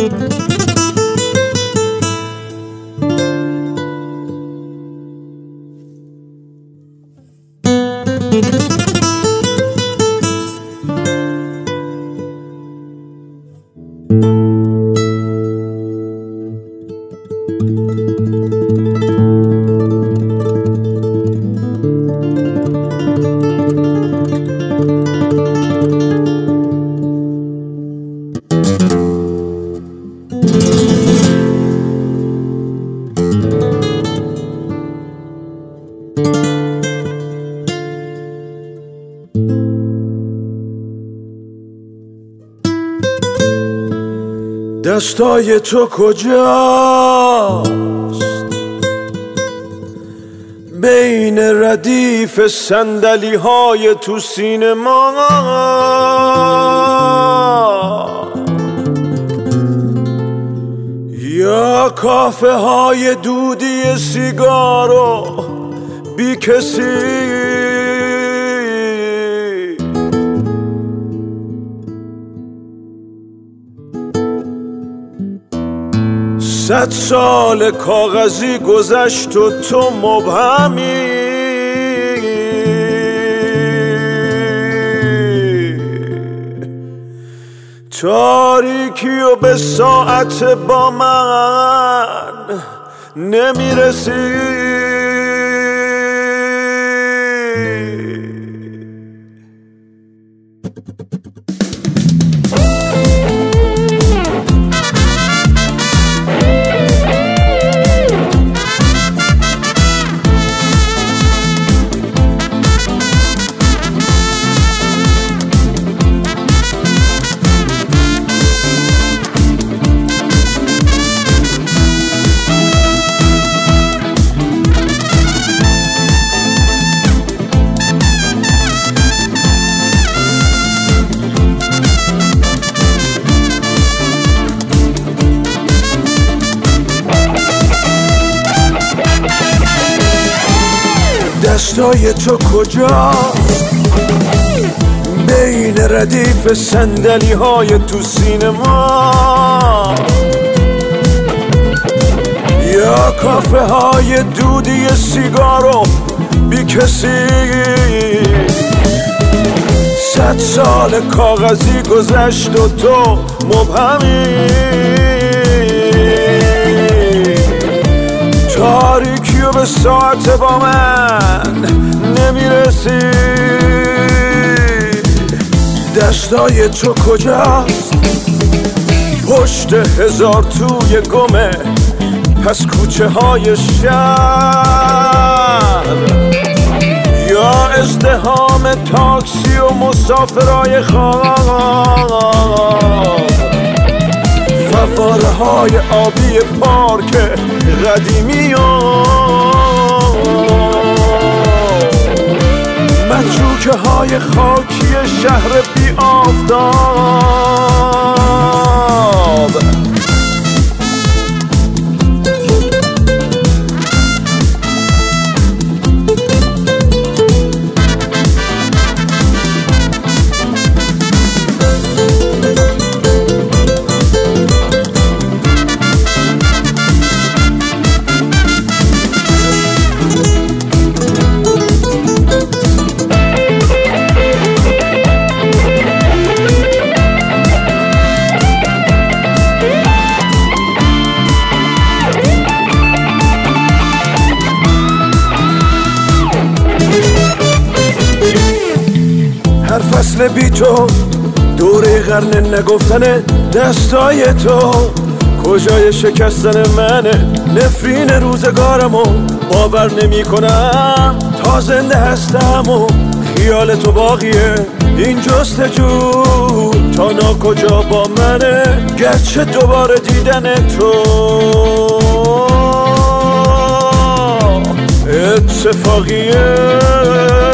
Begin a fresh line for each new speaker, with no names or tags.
دستای تو کجاست بین ردیف صندلی های تو سینما؟ یا کافه های دودی سیگارو بی کسی؟ 100 سال کاغذی گذشت و تو مبهمی. تاریکی و به ساعت با من نمیرسی. دستای تو کجاست بین ردیف صندلی های تو سینما؟ یا کافه های دودی سیگارو بی کسی؟ 100 سال کاغذی گذشت و تو مبهمی. تاریکی و به ساعت با من نمیرسی. دستای تو کجاست پشت 1000 توی گمه پس کوچه های شهر؟ یا ازدحام تاکسی و مسافرای خواب؟ فواره های آبی پارک قدیمی و متروکه های خاکی شهر بی آفتاب؟ هر فصل بی تو دوره قرن نگفتن دستای تو کجای شکستن منه. نفرین روزگارمو باور نمی کنم تا زنده هستم و خیال تو باقیه. این جستجو تا ناکجا با منه گرچه دوباره دیدن تو اتفاقیه.